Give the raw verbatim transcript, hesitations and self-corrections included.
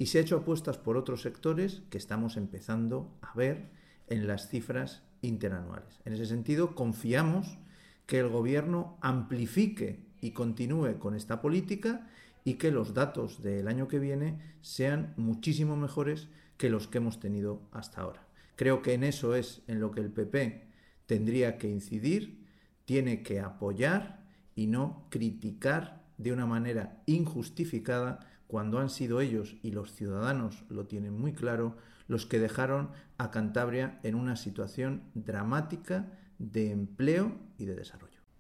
y se ha hecho apuestas por otros sectores que estamos empezando a ver en las cifras interanuales. En ese sentido, confiamos que el Gobierno amplifique y continúe con esta política y que los datos del año que viene sean muchísimo mejores que los que hemos tenido hasta ahora. Creo que en eso es en lo que el P P tendría que incidir, tiene que apoyar y no criticar de una manera injustificada cuando han sido ellos, y los ciudadanos lo tienen muy claro, los que dejaron a Cantabria en una situación dramática de empleo y de desarrollo.